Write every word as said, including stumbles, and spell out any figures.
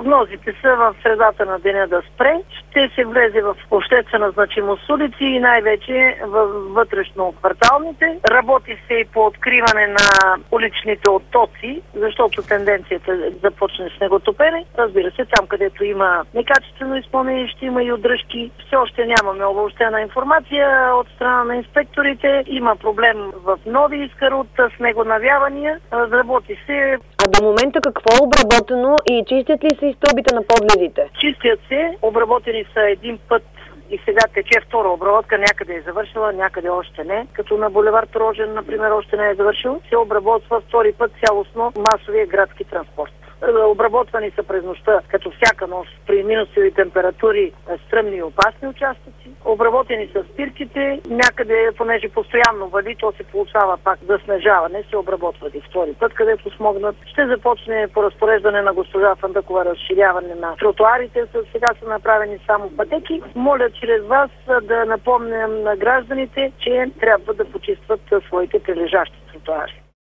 Прогнозите са в средата на деня да спре. Ще се влезе в обществена значимост улици и най-вече в вътрешно-кварталните. Работи се и по откриване на уличните оттоци, защото тенденцията е да започне снеготопене. Разбира се, там където има некачествено изпълнение, ще има и удръжки. Все още нямаме обобщена информация от страна на инспекторите. Има проблем в Нови Искър от снегонавявания. Разработи се. А до момента какво е обработено и чистят ли се и стълбите на подлезите? Чистят се, обработени са един път и сега тече втора обработка, някъде е завършила, някъде още не. Като на булевард Рожен, например, още не е завършил, се обработва втори път цялостно масовия градски транспорт. Обработвани са през нощта, като всяка нощ, при минусови температури, стръмни и опасни участъци. Обработени са спирките, някъде, понеже постоянно вали, то се получава пак заснежаване, се обработват и втори път, където смогнат. Ще започне по разпореждане на госпожа Фандъкова разширяване на тротуарите. Сега са направени само пътеки. Моля чрез вас да напомням на гражданите, че трябва да почистват своите прилежащи тротуари.